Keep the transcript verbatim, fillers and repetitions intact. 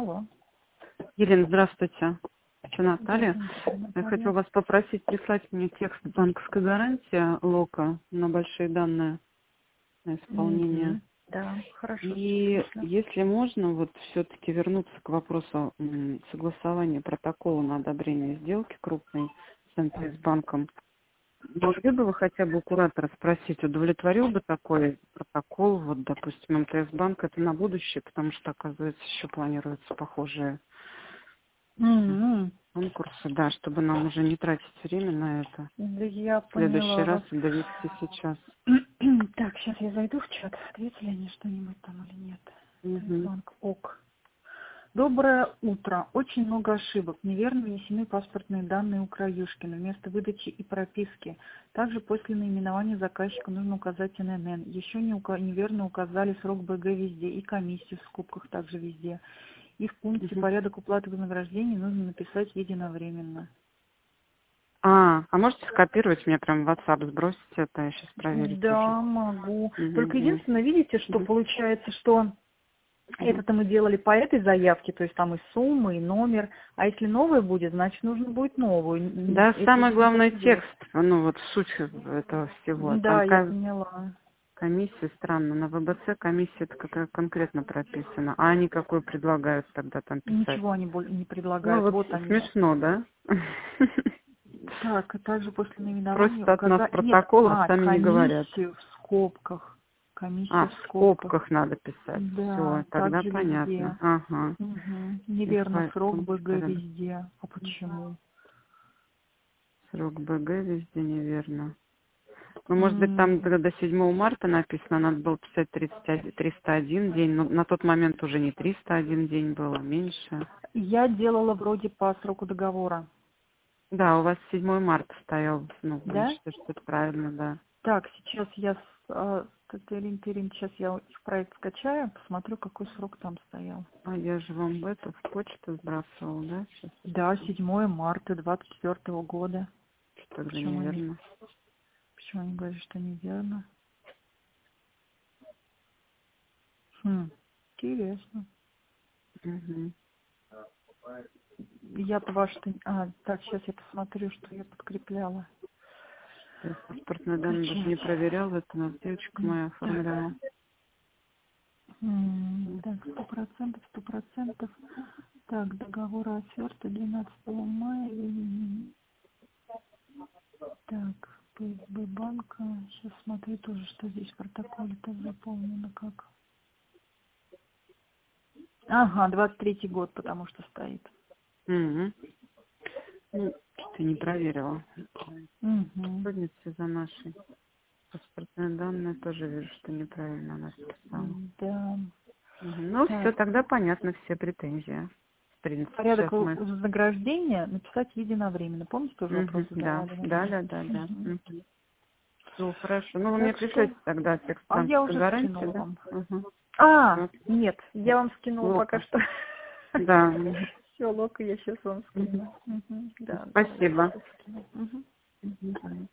Алло. Елена, здравствуйте. Это Наталья. Наталья. Я хотела вас попросить прислать мне текст банковской гарантии ЛОКа на большие данные на исполнение. Угу. Да, хорошо. И Отлично. если можно, вот все-таки вернуться к вопросу м, согласования протокола на одобрение сделки крупной с эн тэ эс банком, могли бы вы хотя бы у куратора спросить, удовлетворил бы такой протокол, вот, допустим, эм тэ эс банк, это на будущее, потому что, оказывается, еще планируются похожие М-м. конкурсы, да, чтобы нам уже не тратить время на это. Да я В следующий поняла раз вас. и довести сейчас. Так, сейчас я зайду в чат. Ответили они что-нибудь там или нет? Угу. Банк ок. Доброе утро. Очень много ошибок. Неверно внесены паспортные данные у Краюшкина вместо выдачи и прописки. Также после наименования заказчика нужно указать эн эн эн. Еще не ука- неверно указали срок бэ гэ везде и комиссию в скобках также везде. И в пункте Угу. порядок уплаты вознаграждений нужно написать единовременно. А, а можете скопировать мне прям в WhatsApp, сбросить это, я сейчас проверю тоже. Да, могу. Только Угу. единственное, видите, что Угу. получается, что Угу. это-то мы делали по этой заявке, то есть там и сумма, и номер. А если новая будет, значит, нужно будет новую. Н- Да, Это самый же не главный подойдет. текст, ну вот суть этого всего. Там Да, я ка- поняла. комиссия, странно, на вэ бэ цэ комиссия это как конкретно прописана, а они какой предлагают тогда там писать? Ничего они боль- не Ну предлагают. вот Вот они. смешно, да? Так, и также после наименования Просят от нас указать... Нет, протокол, а а, сами не говорят. комиссию в скобках. Комиссия А, в в скобках. скобках надо писать. Все, Да, тогда также понятно. везде. Ага. Угу. И в Неверно, по- срок пункте бэ гэ порядок. везде. А почему? Срок бэ гэ везде неверно. Ну, может быть, там М, до до седьмого марта написано, надо было писать тридцать один, триста один день, но на тот момент уже не триста один день было, меньше. Я делала вроде по сроку договора. Да, у вас седьмого марта стоял, ну, я Да? считаю, что это правильно, да. Так, сейчас я с, а, с тырин, тырин, сейчас я их проект скачаю, посмотрю, какой срок там стоял. А я же вам это в почту сбрасывала, да? Сейчас Да, седьмое марта двадцать четвёртого года. что тогда Почему они, неверно. почему они говорят, что неверно? Хм, интересно. Угу. Я-то ваш-то... А, так, сейчас я посмотрю, что я подкрепляла. Я паспортные данные даже не Скачать. проверяла, это у нас девочка М, моя Так, оформляла. М, так, сто процентов, сто процентов. Так, договор о оферте двенадцатого мая. М, Так, пэ эс бэ банка. Сейчас смотрю тоже, что здесь в протоколе-то заполнено как. Ага, двадцать третий год, потому что стоит. Угу. Ну, что-то не проверила. Угу. Сотрудница за наши паспортные данные тоже вижу, что неправильно она написала. Да. Мгм. Ну, все, Так, тогда понятно все претензии. В принципе, порядок сейчас в- мы... вознаграждения написать единовременно. Помните, тоже вопрос Мгм. Да, задавали вы да, мне? да, да, да. Мгм. Все, хорошо. Ну, вы мне Так что, пришлете тогда текст а я банковской уже гарантии, скинула да? вам. Угу. А, Все. нет, я вам скинула пока Лока. что. Да. Мгм. Все, Лока, я сейчас вам Мгм. скину. Мгм. Да, да, я Спасибо. сейчас скину. Мгм. Мгм.